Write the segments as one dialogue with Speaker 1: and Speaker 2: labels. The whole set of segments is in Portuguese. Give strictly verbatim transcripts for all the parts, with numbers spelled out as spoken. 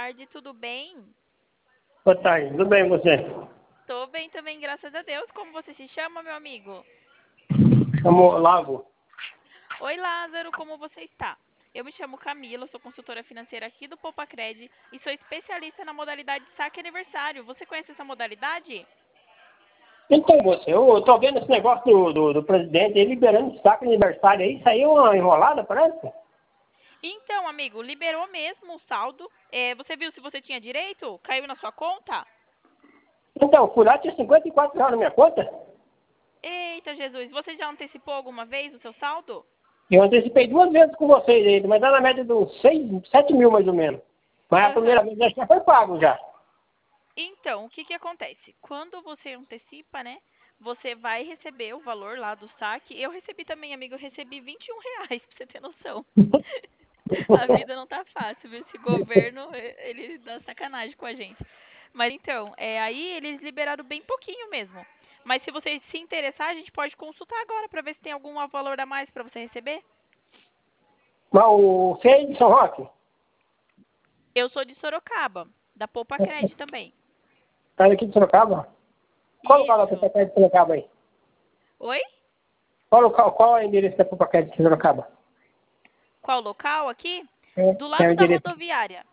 Speaker 1: tarde, tudo bem?
Speaker 2: Boa tarde, tudo bem você?
Speaker 1: Tô bem também, graças a Deus. Como você se chama, meu amigo?
Speaker 2: Chamo Olavo.
Speaker 1: Oi, Lázaro, como você está? Eu me chamo Camila, sou consultora financeira aqui do Poupacred e sou especialista na modalidade saque aniversário. Você conhece essa modalidade?
Speaker 2: Então, você, eu tô vendo esse negócio do, do, do presidente aí liberando saco de aniversário aí, saiu uma enrolada, parece?
Speaker 1: Então, amigo, liberou mesmo o saldo. É, você viu se você tinha direito? Caiu na sua conta?
Speaker 2: Então, fui lá, tinha cinquenta e quatro reais na minha conta.
Speaker 1: Eita, Jesus, você já antecipou alguma vez o seu saldo?
Speaker 2: Eu antecipei duas vezes com vocês aí, mas dá na média de uns seis, sete mil mais ou menos. Mas a primeira
Speaker 1: Aham.
Speaker 2: vez já já foi pago já.
Speaker 1: Então, o que que acontece? Quando você antecipa, né? Você vai receber o valor lá do saque. Eu recebi também, amigo, eu recebi vinte e um reais, pra você ter noção. A vida não tá fácil, viu? Esse governo, e- ele dá sacanagem com a gente. Mas então, é, aí eles liberaram bem pouquinho mesmo. Mas se você se interessar, a gente pode consultar agora pra ver se tem algum valor a mais pra você receber.
Speaker 2: Mas o você é de São Roque?
Speaker 1: Eu sou de Sorocaba, da Poupa Cred também.
Speaker 2: Tá aqui de Sorocaba? Qual lugar da
Speaker 1: Isso.
Speaker 2: Popacred de Sorocaba aí?
Speaker 1: Oi?
Speaker 2: Qual, local, qual é o endereço da Popacred de Sorocaba?
Speaker 1: Qual local aqui?
Speaker 2: É,
Speaker 1: Do
Speaker 2: é o
Speaker 1: lado da
Speaker 2: endereço.
Speaker 1: rodoviária.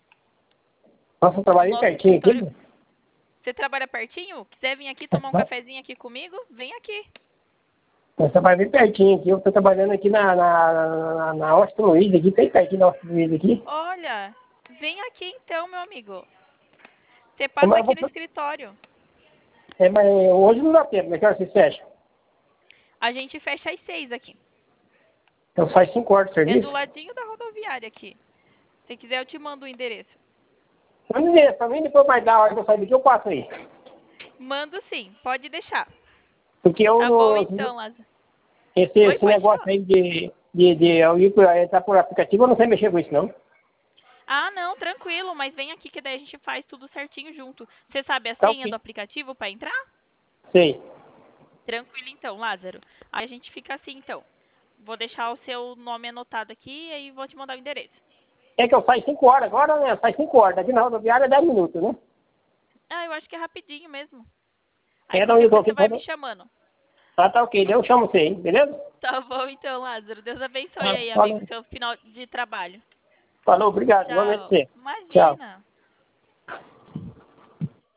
Speaker 2: Nossa, eu
Speaker 1: O
Speaker 2: trabalhei
Speaker 1: nosso
Speaker 2: pertinho aqui.
Speaker 1: escritório. Você trabalha pertinho? Quiser vir aqui tomar um cafezinho aqui comigo? Vem aqui.
Speaker 2: Eu trabalhei pertinho aqui. Eu estou trabalhando aqui na, na, na, na Austin Luiz, aqui, bem pertinho da Austin Luiz aqui.
Speaker 1: Olha, vem aqui então, meu amigo. Você
Speaker 2: É,
Speaker 1: passa
Speaker 2: mas, eu
Speaker 1: aqui no
Speaker 2: vou-
Speaker 1: escritório.
Speaker 2: é, mas hoje não dá tempo, né? Que hora vocês fecham?
Speaker 1: A gente fecha às seis aqui.
Speaker 2: Então faz cinco horas de
Speaker 1: É do
Speaker 2: serviço?
Speaker 1: ladinho da rodoviária aqui. Se quiser, eu te mando o endereço.
Speaker 2: Vamos dizer, pra mim depois mais da hora que eu sair daqui, eu passo aí.
Speaker 1: Mando sim, pode deixar.
Speaker 2: Porque eu
Speaker 1: Tá bom
Speaker 2: não.
Speaker 1: então, Lázaro.
Speaker 2: Esse,
Speaker 1: Oi,
Speaker 2: esse
Speaker 1: pode
Speaker 2: negócio
Speaker 1: falar.
Speaker 2: aí de, de, de eu ir por, entrar por aplicativo, eu não sei mexer com isso, não.
Speaker 1: Ah, não, tranquilo, mas vem aqui que daí a gente faz tudo certinho junto. Você sabe a
Speaker 2: Tá
Speaker 1: senha do
Speaker 2: ok.
Speaker 1: aplicativo para entrar?
Speaker 2: Sei.
Speaker 1: Tranquilo então, Lázaro. Aí a gente fica assim então. Vou deixar o seu nome anotado aqui e aí vou te mandar o endereço.
Speaker 2: É que eu saio cinco horas agora, né? Sai cinco horas. Daqui na rodoviária é dez minutos, né?
Speaker 1: Ah, eu acho que é rapidinho mesmo. Aí
Speaker 2: É, então
Speaker 1: qualquer
Speaker 2: eu tô
Speaker 1: coisa
Speaker 2: aqui.
Speaker 1: você vai me chamando.
Speaker 2: Ah, tá ok. Daí eu chamo você, hein? Beleza?
Speaker 1: Tá bom então, Lázaro. Deus abençoe
Speaker 2: Ah,
Speaker 1: aí, amigo,
Speaker 2: falou.
Speaker 1: seu final de trabalho.
Speaker 2: Falou, obrigado. Igualmente
Speaker 1: Tchau.
Speaker 2: você. Tchau.
Speaker 1: Imagina.